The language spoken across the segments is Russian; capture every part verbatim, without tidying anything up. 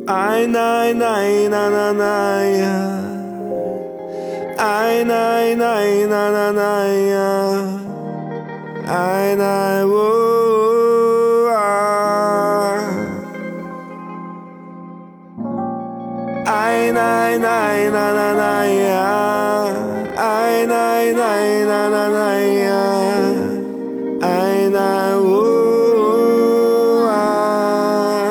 Ай, най, най, на, на, най. Ай, най, най, на, на, най. Ай, най, у, а. Ай, най, най, на, на, най. Ай, най, най, на, на, най. Ай, най, у, а.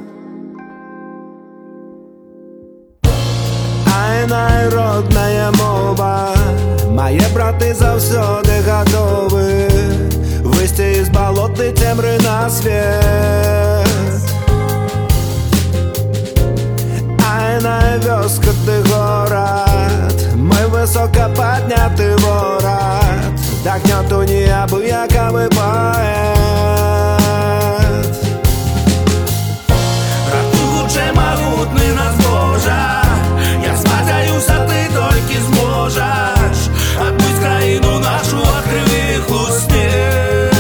Ай, найродная мова. Мои браты завсёды готовы выйти из болотной темры на свет. Ай, на вёскотный город, мой высоко поднятый ворот вдохнет у необъякомый поэт. Ратуй лучше могутный нас Божа. Я спадаюсь, а ты только зможешь отмыть краину нашу от кривых уснет.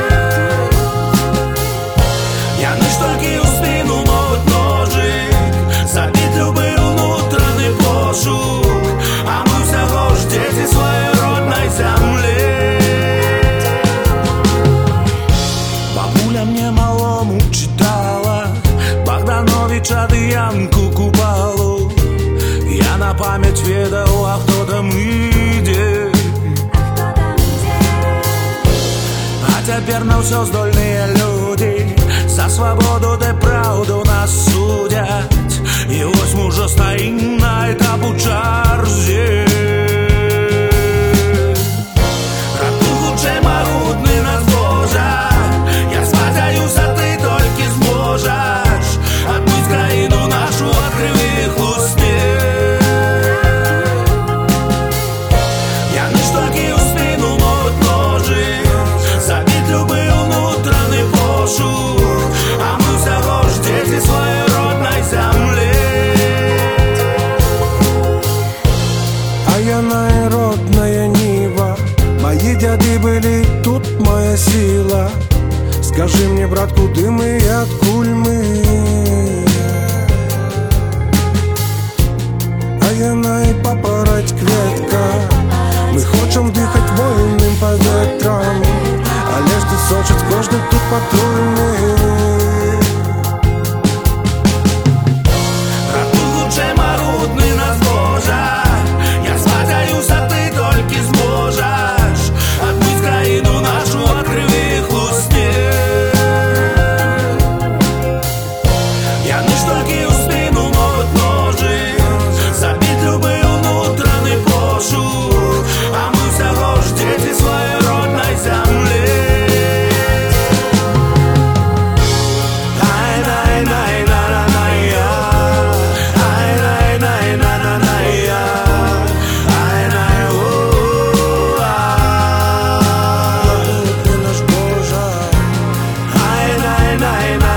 Я лишь только у спину могут ножик забить любый внутренний пошук, а мы всего ж дети своей родной земли. Бабуля мне малому читала Богдановича Дыянку Купалу. Я на память ведал, а кто там иде. А теперь на все здольные люди за свободу да правду нас судят. И ось мы уже стоим на этапу чарзе. Ратуй лучше могутный нас Божа. Я спадаюсь, а ты только зможешь отмыть краину нашу от кривых уснет. Я лишь только у спину могут ножик забить любый внутренний пошук, а мы всего ж дети своей родной земли. А я народная нива, мои дяди были, тут моя сила. Скажи мне, брат, куды мы и откуль мы? А я най папороть кветка. Мы хочем дыхать вольным повітрям, але ж ти сочить кожний тут патрульний. Ратуй лучше могутный нас Божа. Я спадаюсь, а ты только зможешь отмыть краину нашу от кривых уснет. Я лишь только у спину могут ножик забить любый внутренний пошук, а мы всего ж дети своей родной земли. Ай, най, най, на, на, най, ай, най, най, на, на, най, ай, най, у, а. Ты наш Божа. Ай, най, най, на.